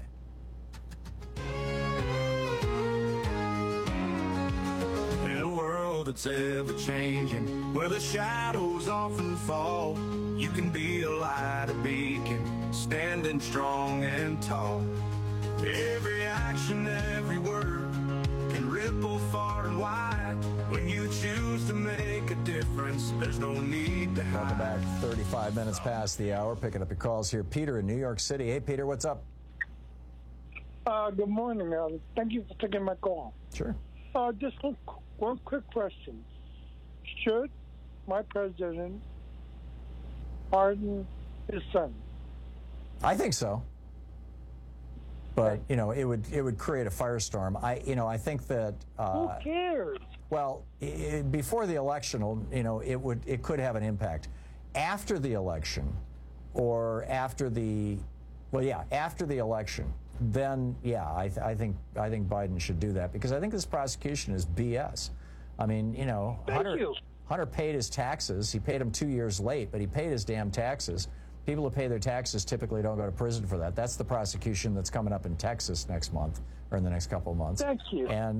In a world that's ever changing, where the shadows often fall, you can be a light, a beacon, standing strong and tall. Every action, every word can ripple far and wide. When you choose to make a difference, there's no need to hide. Welcome back. 35 minutes past the hour. Picking up your calls here. Peter in New York City. Hey, Peter, what's up? Good morning. Thank you for taking my call. Sure. Just one quick question. Should my president pardon his son? I think so. But, you know, it would create a firestorm. I think that... Who cares? Well, before the election, you know, it could have an impact. After the election, or after the election, then I think Biden should do that, because I think this prosecution is BS. I mean, you know, Hunter paid his taxes. He paid them 2 years late, but he paid his damn taxes. People who pay their taxes typically don't go to prison for that. That's the prosecution that's coming up in Texas next month, or in the next couple of months. Thank you. And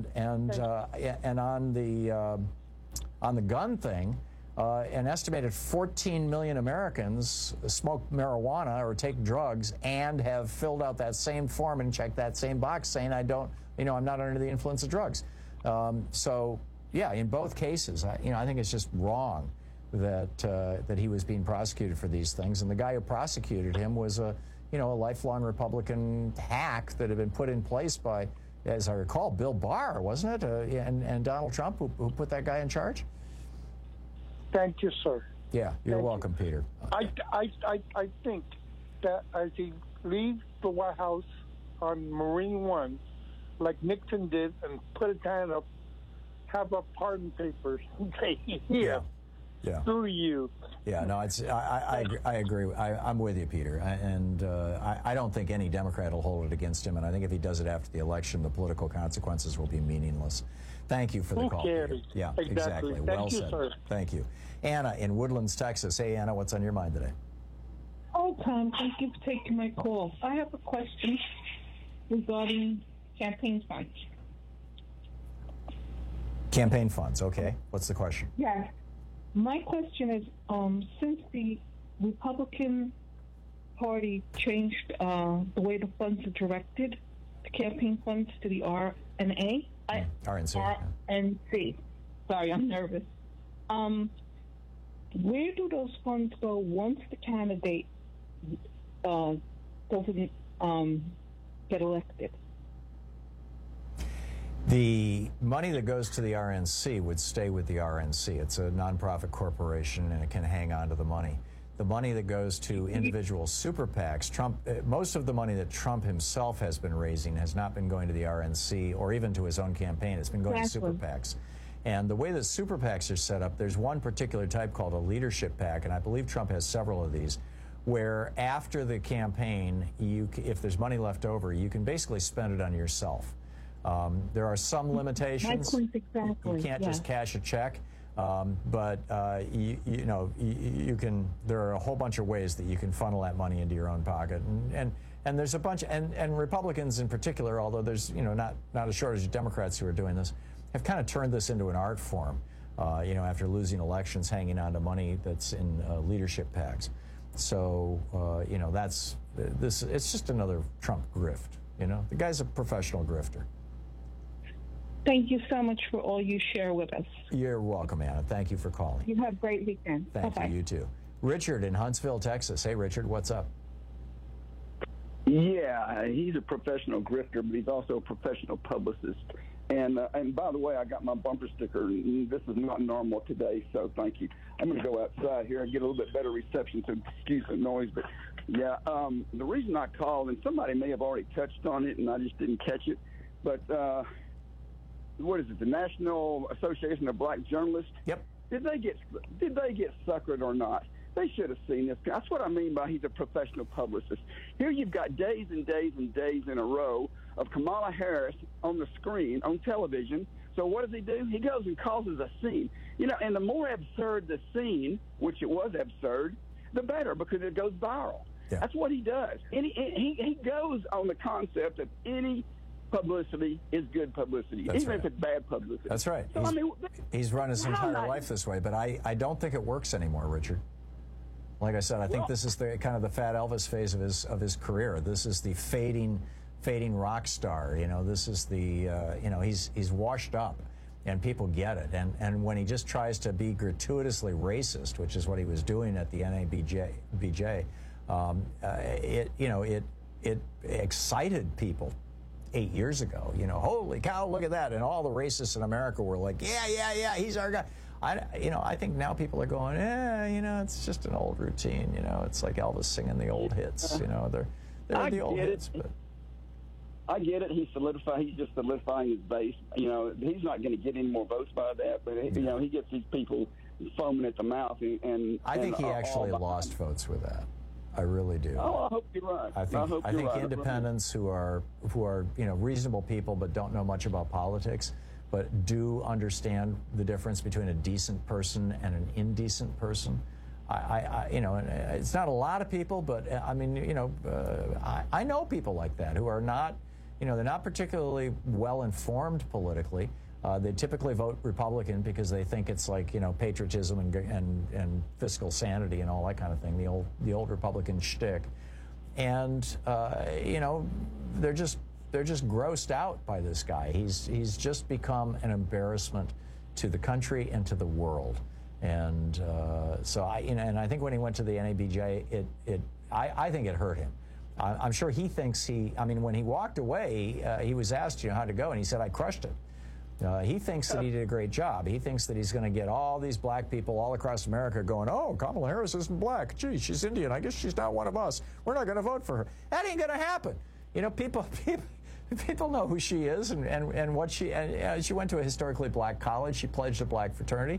on the gun thing, an estimated 14 million Americans smoke marijuana or take drugs and have filled out that same form and checked that same box saying I'm not under the influence of drugs. So yeah, in both cases, I think it's just wrong that he was being prosecuted for these things, and the guy who prosecuted him was a lifelong Republican hack that had been put in place by, as I recall, Bill Barr, wasn't it? And Donald Trump who put that guy in charge. Thank you, sir. Yeah, you're welcome, Peter. I think that as he leaves the White House on Marine One, like Nixon did, and put his hand up, have a pardon papers, say here. Yeah. Through you. Yeah, no, I agree. I'm with you, Peter. I don't think any Democrat will hold it against him, and I think if he does it after the election, the political consequences will be meaningless. Thank you for the call. Who cares? Yeah, exactly. Thank well you, said. Sir. Thank you. Anna in Woodlands, Texas. Hey, Anna, what's on your mind today? Oh, Tom, thank you for taking my call. I have a question regarding campaign funds. Campaign funds, okay. What's the question? Yes. My question is, since the Republican Party changed the way the funds are directed, the campaign funds to the RNC. RNC. Sorry, I'm nervous. Where do those funds go once the candidate doesn't get elected? The money that goes to the RNC would stay with the RNC. It's a nonprofit corporation, and it can hang on to the money. The money that goes to individual super PACs, most of the money that Trump himself has been raising has not been going to the RNC or even to his own campaign. It's been going to super PACs. And the way that super PACs are set up, there's one particular type called a leadership PAC, and I believe Trump has several of these, where after the campaign, if there's money left over, you can basically spend it on yourself. There are some limitations. You can't just cash a check, but you can. There are a whole bunch of ways that you can funnel that money into your own pocket, and And there's a bunch, and Republicans in particular, although there's not a shortage of Democrats who are doing this, have kind of turned this into an art form. After losing elections, hanging on to money that's in leadership PACs. So that's this. It's just another Trump grift. The guy's a professional grifter. Thank you so much for all you share with us. You're welcome, Anna. Thank you for calling. You have a great weekend. Thank you. You too. Richard in Huntsville, Texas. Hey, Richard, what's up? Yeah, he's a professional grifter, but he's also a professional publicist. And by the way, I got my bumper sticker. This is not normal today, so thank you. I'm going to go outside here and get a little bit better reception, so excuse the noise. But, yeah, the reason I called, and somebody may have already touched on it, and I just didn't catch it, but what is it, the National Association of Black Journalists? Yep. Did they get suckered or not? They should have seen this. That's what I mean by he's a professional publicist. Here you've got days and days and days in a row of Kamala Harris on the screen, on television. So what does he do? He goes and causes a scene. And the more absurd the scene, which it was absurd, the better, because it goes viral. Yeah. That's what he does. And he goes on the concept of any publicity is good publicity, even if it's bad publicity. That's right. So, he's run his entire life this way, but I don't think it works anymore, Richard. Like I said, I think this is the kind of the Fat Elvis phase of his career. This is the fading rock star. This is the he's washed up, and people get it. And when he just tries to be gratuitously racist, which is what he was doing at the NABJ, it excited people 8 years ago. Holy cow, look at that! And all the racists in America were like, yeah, he's our guy. I think now people are going, it's just an old routine. It's like Elvis singing the old hits. They're the old hits. But I get it. He's just solidifying his base. He's not going to get any more votes by that. But he gets these people foaming at the mouth. And I think he actually lost votes with that. I really do. Oh, I hope you're right. I think independents who are reasonable people but don't know much about politics, but do understand the difference between a decent person and an indecent person. It's not a lot of people, but I know people like that who are not, they're not particularly well informed politically. They typically vote Republican because they think it's like, patriotism and fiscal sanity and all that kind of thing, the old Republican shtick. And, they're just grossed out by this guy. He's just become an embarrassment to the country and to the world. And so I think when he went to the NABJ, I think it hurt him. I'm sure he thinks when he walked away, he was asked, how to go, and he said, I crushed it. He thinks that he did a great job. He thinks that he's going to get all these black people all across America going, oh, Kamala Harris isn't black. Gee, she's Indian. I guess she's not one of us. We're not going to vote for her. That ain't going to happen. People know who she is and what she went to a historically black college. She pledged a black fraternity.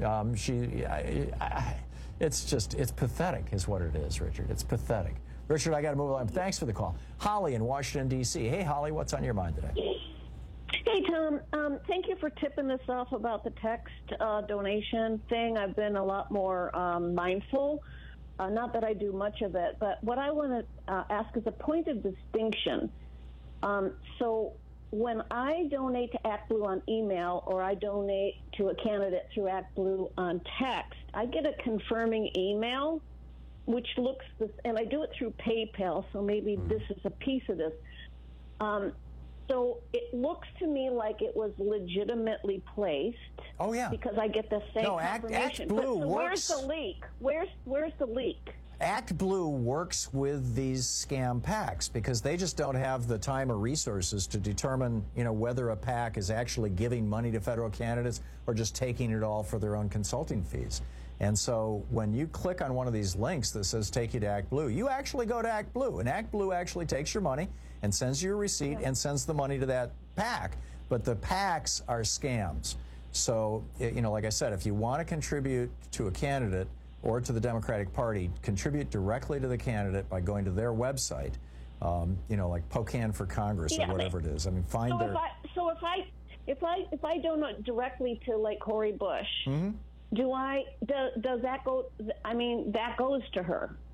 It's pathetic is what it is, Richard. It's pathetic. Richard, I got to move on. Thanks for the call. Holly in Washington, D.C. Hey, Holly, what's on your mind today? Hey, Tom. Thank you for tipping us off about the text donation thing. I've been a lot more mindful. Not that I do much of it, but what I want to ask is a point of distinction. So when I donate to ActBlue on email or I donate to a candidate through ActBlue on text, I get a confirming email, which looks this, and I do it through PayPal, so maybe this is a piece of this. So it looks to me like it was legitimately placed. Oh, yeah. Because I get the same confirmation. ActBlue works. Where's the leak? Where's the leak? ActBlue works with these scam PACs because they just don't have the time or resources to determine, whether a PAC is actually giving money to federal candidates or just taking it all for their own consulting fees. And so when you click on one of these links that says take you to ActBlue, you actually go to ActBlue, and ActBlue actually takes your money and sends you a receipt and sends the money to that PAC. But the PACs are scams. So, like I said, if you want to contribute to a candidate or to the Democratic Party, contribute directly to the candidate by going to their website, like Pocan for Congress or whatever it is. Find their... If I donate directly to, like, Cori Bush, does that go, that goes to her.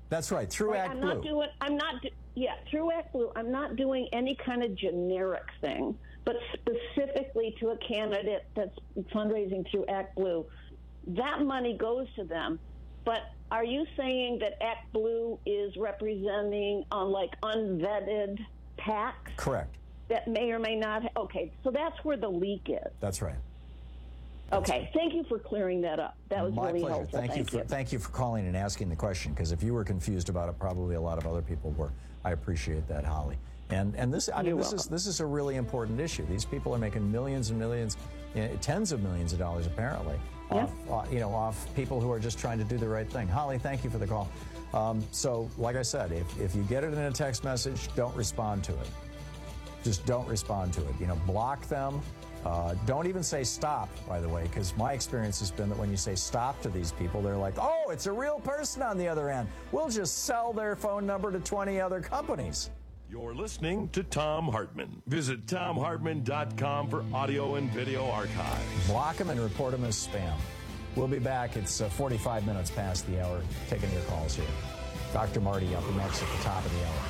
That's right, through right? ActBlue. Through ActBlue. I'm not doing any kind of generic thing, but specifically to a candidate that's fundraising through ActBlue. That money goes to them. But are you saying that ActBlue is representing unvetted PACs? Correct. That may or may not. Okay, so that's where the leak is. That's right. Okay, thank you for clearing that up. That was My really pleasure. helpful. Thank you for calling and asking the question, because if you were confused about it, probably a lot of other people were. I appreciate that, Holly. And this is a really important issue. These people are making millions and millions, tens of millions of dollars apparently, off people who are just trying to do the right thing. Holly, thank you for the call. So, like I said, if you get it in a text message, don't respond to it. Just don't respond to it. Block them. Don't even say stop, by the way, because my experience has been that when you say stop to these people, they're like, oh, it's a real person on the other end. We'll just sell their phone number to 20 other companies. You're listening to Thom Hartmann. Visit ThomHartmann.com for audio and video archives. Block them and report them as spam. We'll be back. It's 45 minutes past the hour, taking your calls here. Dr. Marty up next at the top of the hour.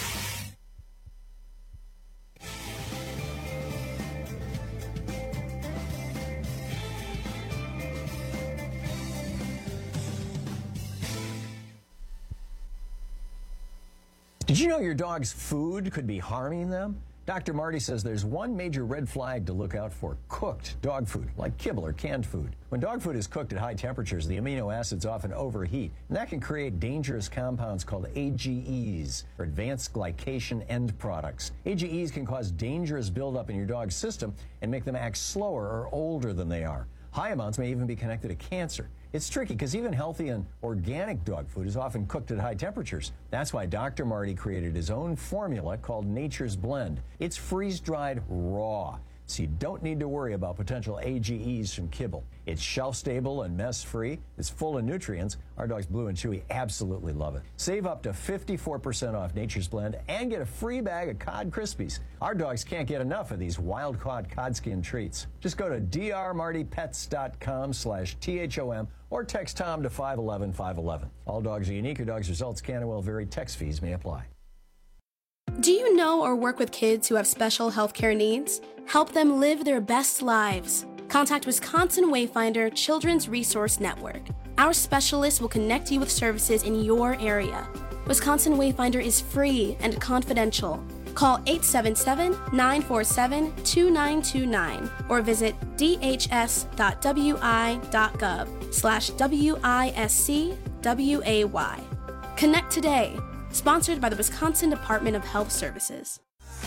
Did you know your dog's food could be harming them? Dr. Marty says there's one major red flag to look out for: cooked dog food, like kibble or canned food. When dog food is cooked at high temperatures, the amino acids often overheat, and that can create dangerous compounds called AGEs, or advanced glycation end products. AGEs can cause dangerous buildup in your dog's system and make them act slower or older than they are. High amounts may even be connected to cancer. It's tricky because even healthy and organic dog food is often cooked at high temperatures. That's why Dr. Marty created his own formula called Nature's Blend. It's freeze-dried raw, so you don't need to worry about potential AGEs from kibble. It's shelf-stable and mess-free. It's full of nutrients. Our dogs Blue and Chewy absolutely love it. Save up to 54% off Nature's Blend and get a free bag of Cod Krispies. Our dogs can't get enough of these wild-caught cod skin treats. Just go to drmartypets.com/THOM or text Tom to 511-511. All dogs are unique. Your dog's results can and will vary. Text fees may apply. Do you know or work with kids who have special healthcare needs? Help them live their best lives. Contact Wisconsin Wayfinder Children's Resource Network. Our specialists will connect you with services in your area. Wisconsin Wayfinder is free and confidential. Call 877-947-2929 or visit dhs.wi.gov/WISCWAY. Connect today. Sponsored by the Wisconsin Department of Health Services.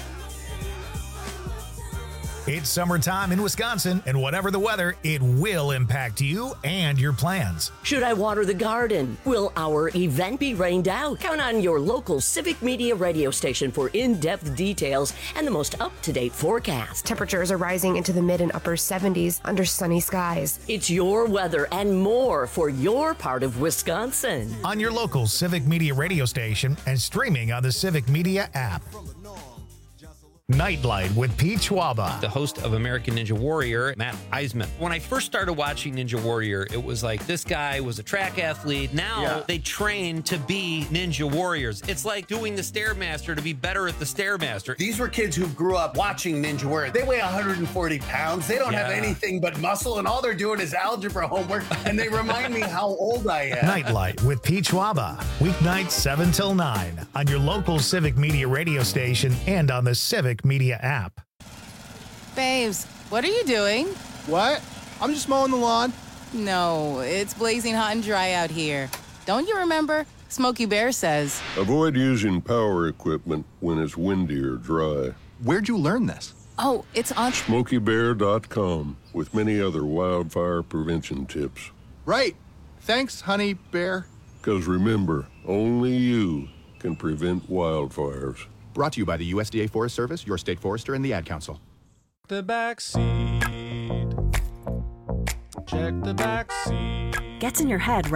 It's summertime in Wisconsin, and whatever the weather, it will impact you and your plans. Should I water the garden? Will our event be rained out? Count on your local Civic Media radio station for in-depth details and the most up-to-date forecast. Temperatures are rising into the mid and upper 70s under sunny skies. It's your weather and more for your part of Wisconsin. On your local Civic Media radio station and streaming on the Civic Media app. Nightlight with Pete Schwaba. The host of American Ninja Warrior, Matt Eisman. When I first started watching Ninja Warrior, it was like this guy was a track athlete. Now they train to be Ninja Warriors. It's like doing the Stairmaster to be better at the Stairmaster. These were kids who grew up watching Ninja Warrior. They weigh 140 pounds. They don't have anything but muscle, and all they're doing is algebra homework, and they remind me how old I am. Nightlight with Pete Schwaba. Weeknights 7 till 9 on your local Civic Media radio station and on the Civic Media app. Babes, what are you doing? What? I'm just mowing the lawn. No, it's blazing hot and dry out here. Don't you remember? Smokey Bear says. Avoid using power equipment when it's windy or dry. Where'd you learn this? Oh, it's on SmokeyBear.com with many other wildfire prevention tips. Right. Thanks, Honey Bear. Because remember, only you can prevent wildfires. Brought to you by the USDA Forest Service, your state forester, and the Ad Council. The back seat. Check the back seat. Gets in your head, right?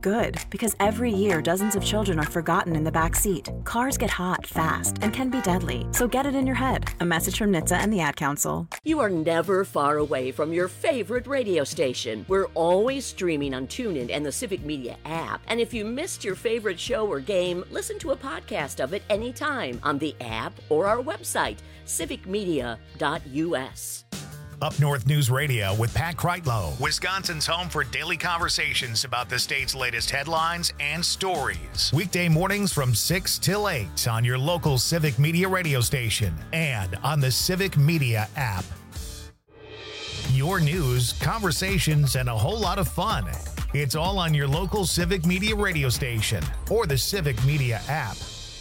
Good, because every year dozens of children are forgotten in the back seat. Cars get hot fast and can be deadly, so get it in your head. A message from NHTSA and the Ad Council. You are never far away from your favorite radio station. We're always streaming on TuneIn and the Civic Media app. And if you missed your favorite show or game, listen to a podcast of it anytime on the app or our website, civicmedia.us. Up North News Radio with Pat Kreitlow, Wisconsin's home for daily conversations about the state's latest headlines and stories. Weekday mornings from 6 till 8 on your local Civic Media radio station and on the Civic Media app. Your news, conversations, and a whole lot of fun. It's all on your local Civic Media radio station or the Civic Media app.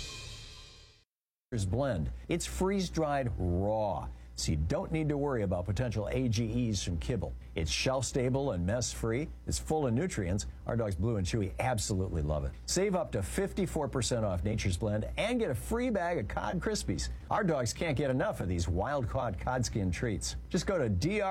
Blend. It's freeze-dried raw, so you don't need to worry about potential AGEs from kibble. It's shelf-stable and mess-free. It's full of nutrients. Our dogs Blue and Chewy absolutely love it. Save up to 54% off Nature's Blend and get a free bag of Cod Krispies. Our dogs can't get enough of these wild-caught cod skin treats. Just go to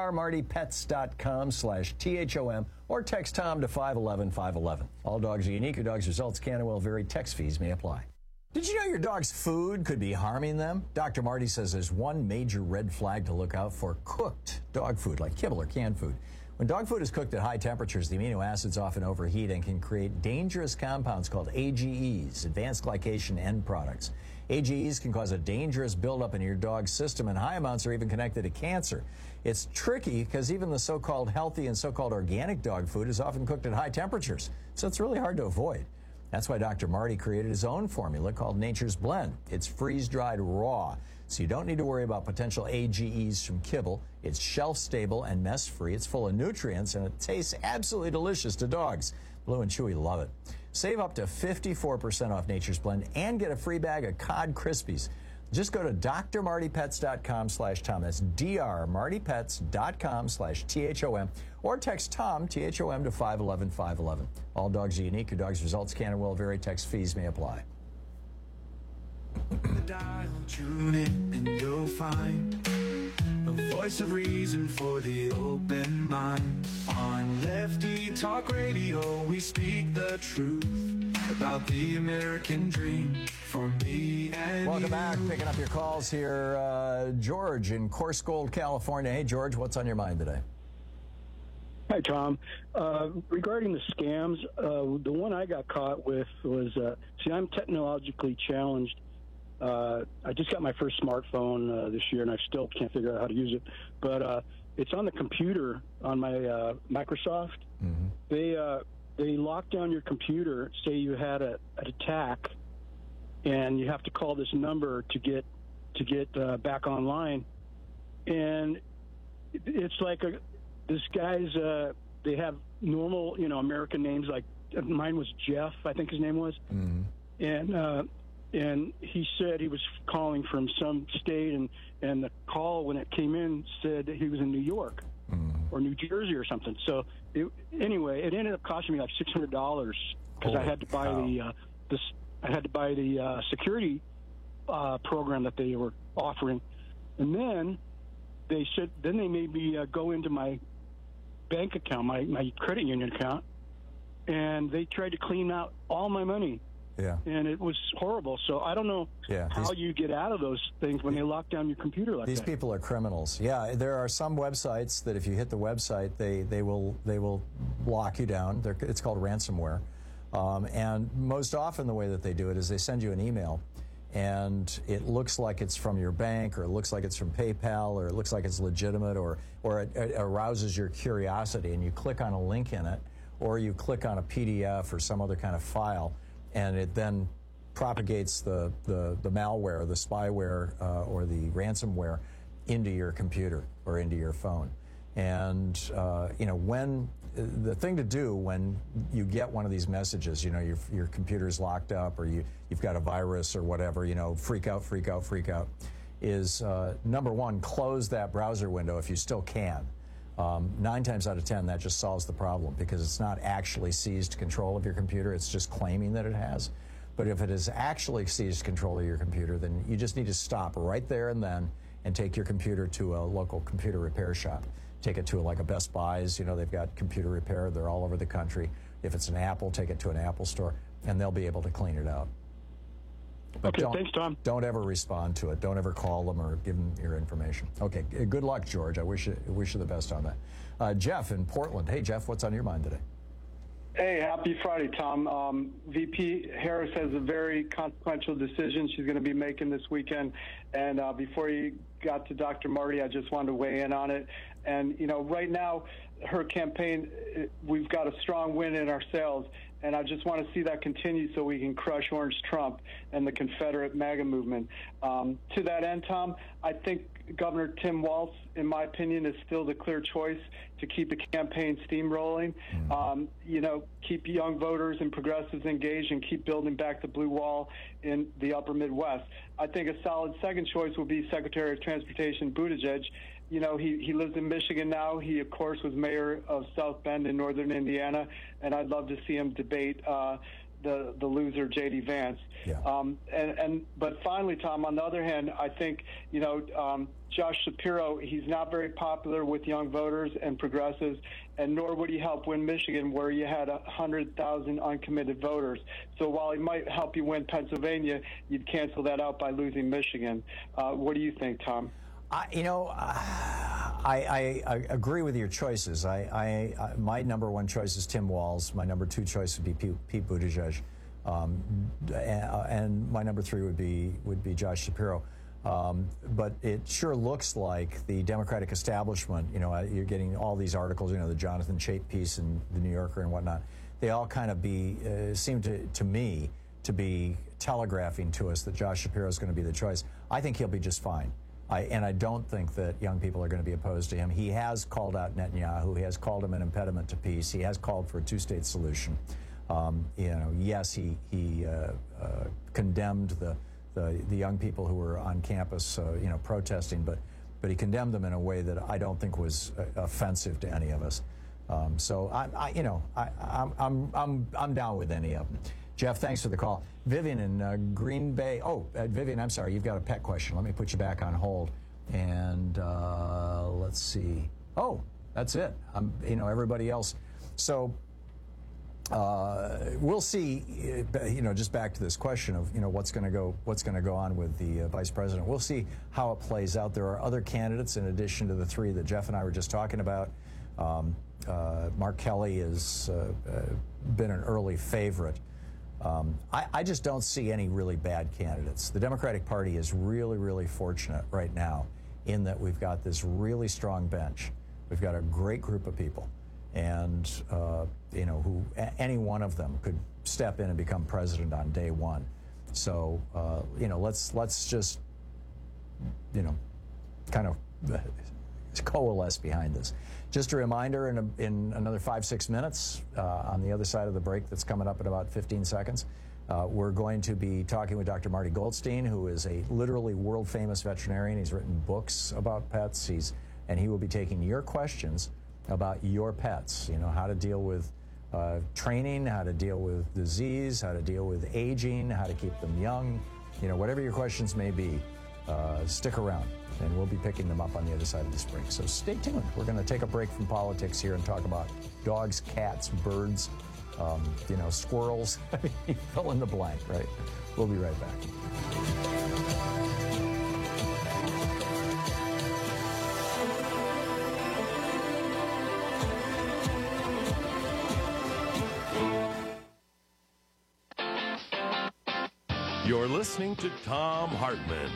drmartypets.com/THOM or text Tom to 511-511. All dogs are unique. Your dog's results can and will vary. Text fees may apply. Did you know your dog's food could be harming them? Dr. Marty says there's one major red flag to look out for: cooked dog food, like kibble or canned food. When dog food is cooked at high temperatures, the amino acids often overheat and can create dangerous compounds called AGEs, advanced glycation end products. AGEs can cause a dangerous buildup in your dog's system, and high amounts are even connected to cancer. It's tricky because even the so-called healthy and so-called organic dog food is often cooked at high temperatures, so it's really hard to avoid. That's why Dr. Marty created his own formula called Nature's Blend. It's freeze-dried raw, so you don't need to worry about potential AGEs from kibble. It's shelf-stable and mess-free. It's full of nutrients, and it tastes absolutely delicious to dogs. Blue and Chewy love it. Save up to 54% off Nature's Blend and get a free bag of Cod Krispies. Just go to drmartypets.com/Tom. That's drmartypets.com/THOM. Or text Tom, THOM, to 511-511. All dogs are unique. Your dog's results can and will vary. Text fees may apply. The dial, tune in and you'll find a voice of reason for the open mind. On Lefty Talk Radio, we speak the truth about the American dream for me and Welcome you. back. Picking up your calls here. George in Coarse Gold, California. Hey, George, what's on your mind today? Hi, Tom. Regarding the scams, the one I got caught with was, I'm technologically challenged. I just got my first smartphone this year, and I still can't figure out how to use it. But it's on the computer on my Microsoft. Mm-hmm. They lock down your computer, say you had an attack, and you have to call this number to get back online. And it's like this guy's, they have normal, American names, like mine was Jeff, I think his name was. Mm-hmm. And he said he was calling from some state, and the call, when it came in, said that he was in New York or New Jersey or something. So anyway, it ended up costing me like $600 because I had to buy the security program that they were offering. And then they said, they made me go into my bank account, my credit union account, and they tried to clean out all my money. Yeah. And it was horrible. So I don't know how you get out of those things when they lock down your computer like that. These people are criminals. Yeah, there are some websites that if you hit the website, they will lock you down. It's called ransomware. And most often the way that they do it is they send you an email, and it looks like it's from your bank, or it looks like it's from PayPal, or it looks like it's legitimate, or it arouses your curiosity, and you click on a link in it, or you click on a PDF or some other kind of file, and it then propagates the malware, the spyware, or the ransomware into your computer or into your phone. And when the thing to do when you get one of these messages, your computer's locked up, or you've got a virus or whatever, freak out, is number one, close that browser window if you still can. 9 times out of 10, that just solves the problem, because it's not actually seized control of your computer. It's just claiming that it has. But if it has actually seized control of your computer, then you just need to stop right there and then and take your computer to a local computer repair shop. take it to like a Best Buy's. They've got computer repair. They're all over the country. If it's an Apple, take it to an Apple store, and they'll be able to clean it out. But okay, thanks, Tom. Don't ever respond to it. Don't ever call them or give them your information. Okay, good luck, George. I wish you the best on that. Jeff in Portland. Hey, Jeff, what's on your mind today? Hey, happy Friday, Tom. VP Harris has a very consequential decision she's going to be making this weekend. And before you got to Dr. Marty, I just wanted to weigh in on it. And, right now, her campaign, we've got a strong win in our sales. And I just want to see that continue so we can crush Orange Trump and the Confederate MAGA movement. To that end, Tom, I think Governor Tim Walz, in my opinion, is still the clear choice to keep the campaign steamrolling. Keep young voters and progressives engaged and keep building back the blue wall in the upper Midwest. I think a solid second choice will be Secretary of Transportation Buttigieg. He lives in Michigan now. He, of course, was mayor of South Bend in northern Indiana, and I'd love to see him debate the loser J.D. Vance. Yeah. But finally, Tom, on the other hand, I think Josh Shapiro, he's not very popular with young voters and progressives, and nor would he help win Michigan, where you had 100,000 uncommitted voters. So while he might help you win Pennsylvania, you'd cancel that out by losing Michigan. What do you think, Tom? I agree with your choices. My number one choice is Tim Walz. My number two choice would be Pete Buttigieg, and my number three would be Josh Shapiro. But it sure looks like the Democratic establishment. You're getting all these articles. The Jonathan Chait piece in the New Yorker and whatnot. They all kind of seem to me to be telegraphing to us that Josh Shapiro is going to be the choice. I think he'll be just fine. And I don't think that young people are going to be opposed to him. He has called out Netanyahu. He has called him an impediment to peace. He has called for a two-state solution. Yes, he condemned the young people who were on campus, protesting, but he condemned them in a way that I don't think was offensive to any of us. So I'm down with any of them. Jeff, thanks for the call. Vivian in Green Bay. Oh, Vivian, I'm sorry. You've got a pet question. Let me put you back on hold. And let's see. Oh, that's it. Everybody else. So we'll see. Just back to this question of what's going to go on with the vice president. We'll see how it plays out. There are other candidates in addition to the three that Jeff and I were just talking about. Mark Kelly has been an early favorite. I just don't see any really bad candidates. The Democratic Party is really, really fortunate right now in that we've got this really strong bench. We've got a great group of people, and who any one of them could step in and become president on day one. So let's just kind of coalesce behind this. Just a reminder, in another 5-6 minutes, on the other side of the break that's coming up in about 15 seconds, we're going to be talking with Dr. Marty Goldstein, who is a literally world-famous veterinarian. He's written books about pets. And he will be taking your questions about your pets. How to deal with training, how to deal with disease, how to deal with aging, how to keep them young. Whatever your questions may be, stick around. And we'll be picking them up on the other side of this break. So stay tuned. We're going to take a break from politics here and talk about dogs, cats, birds, squirrels. Fill in the blank, right? We'll be right back. You're listening to Thom Hartmann.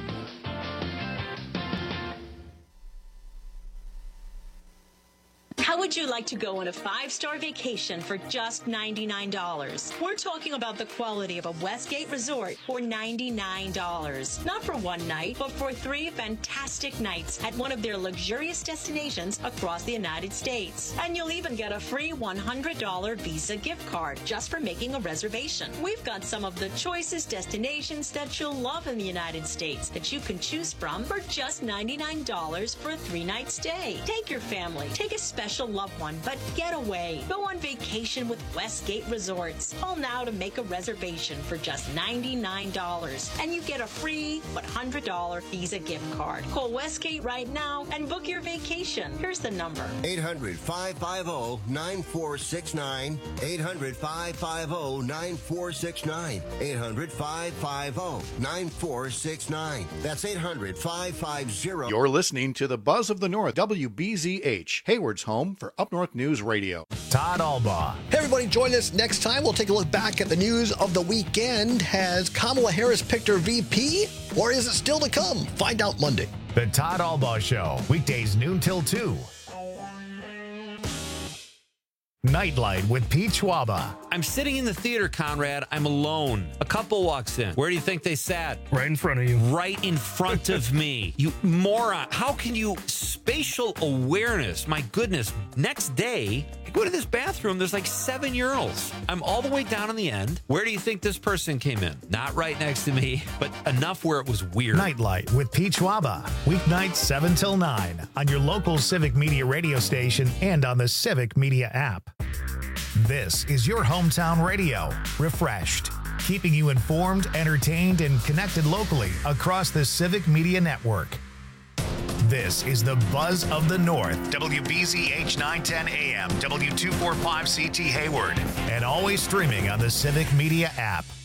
How would you like to go on a 5-star vacation for just $99? We're talking about the quality of a Westgate resort for $99. Not for one night, but for 3 fantastic nights at one of their luxurious destinations across the United States. And you'll even get a free $100 Visa gift card just for making a reservation. We've got some of the choicest destinations that you'll love in the United States that you can choose from for just $99 for a 3-night stay. Take your family. Take a special loved one, but get away. Go on vacation with Westgate Resorts. Call now to make a reservation for just $99, and you get a free $100 Visa gift card. Call Westgate right now and book your vacation. Here's the number. 800-550-9469. 800-550-9469. 800-550-9469. That's 800-550. You're listening to the Buzz of the North, WBZH, Hayward's home for Up North News Radio. Todd Albaugh. Hey, everybody, join us next time. We'll take a look back at the news of the weekend. Has Kamala Harris picked her VP, or is it still to come? Find out Monday. The Todd Albaugh Show, weekdays noon till 2. Nightlight with Pete Schwaba. I'm sitting in the theater, Conrad. I'm alone. A couple walks in. Where do you think they sat? Right in front of you. Right in front of me. You moron. How can you... Spatial awareness. My goodness. Next day, I go to this bathroom. There's like 7 urinals. I'm all the way down in the end. Where do you think this person came in? Not right next to me, but enough where it was weird. Nightlight with Pete Schwaba. Weeknights 7 till 9 on your local Civic Media radio station and on the Civic Media app. This is your hometown radio. Refreshed. Keeping you informed, entertained, and connected locally across the Civic Media Network. This is the Buzz of the North, WBZH 910 AM, W245CT Hayward, and always streaming on the Civic Media app.